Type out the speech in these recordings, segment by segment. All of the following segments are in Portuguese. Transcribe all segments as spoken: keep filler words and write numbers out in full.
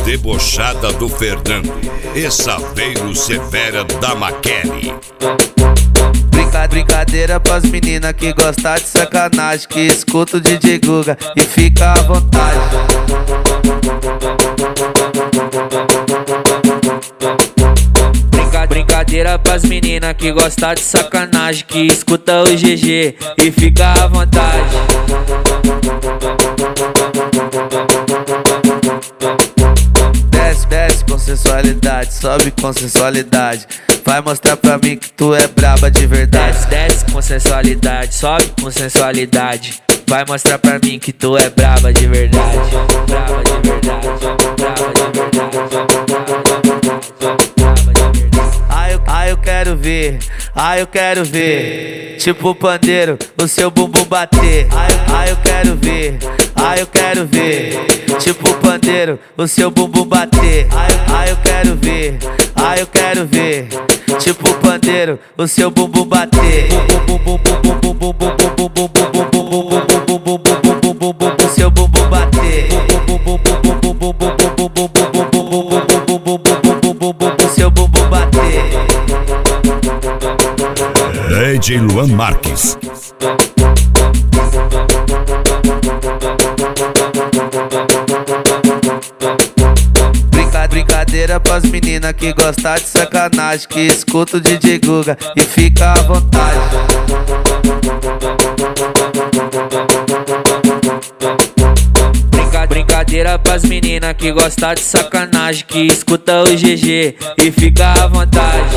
debochada do Fernando e Saveiro Severa da Maquele. Brinca, brincadeira pras meninas que gostam de sacanagem, que escuta o D J Guga e fica à vontade. Brinca, brincadeira pras meninas que gostam de sacanagem, que escuta o G G e fica à vontade. Desce, desce com sensualidade, sobe com sensualidade. Vai mostrar pra mim que tu é braba de verdade. Desce, desce com sensualidade, sobe com sensualidade. Vai mostrar pra mim que tu é braba de verdade. Braba de verdade, braba de verdade. Ai, eu, ai, eu quero ver, ai, eu quero ver. Tipo pandeiro, o seu bumbum bater. Ai, ai, eu quero ver, ai, eu quero ver. Tipo pandeiro, o seu bumbum bater. Ai, ai, eu quero ver, ai, eu quero ver. Tipo pandeiro, o seu bumbum bater. O seu bumbum bater. O seu bumbum bater. D J Luan Marques. Brincadeira pras meninas que gostam de sacanagem, que escuta o D J Guga e fica à vontade. Brinca, brincadeira pras meninas que gostam de sacanagem, que escuta o G G e fica à vontade.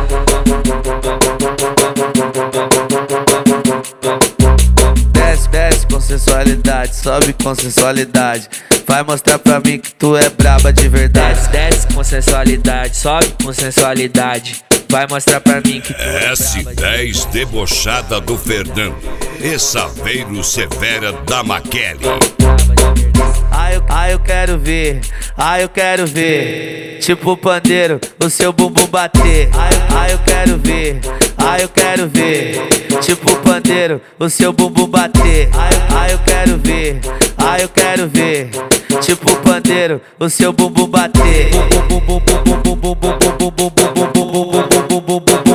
Desce, desce com sensualidade, sobe com sensualidade. Vai mostrar pra mim que tu é braba de verdade. Desce, desce com sensualidade, sobe com sensualidade. Vai mostrar pra mim que tu é S dez debochada do Fernando e Saveiro Severa da Maquele. Ai, eu, ai, eu quero ver, ai, eu quero ver. Tipo pandeiro, o seu bumbum bater. Ai, ai, eu quero ver, ai, eu quero ver. Tipo pandeiro, o seu bumbum bater. Ai, ai, eu quero ver, ai, eu quero ver. Tipo pandeiro, o seu bumbum bater.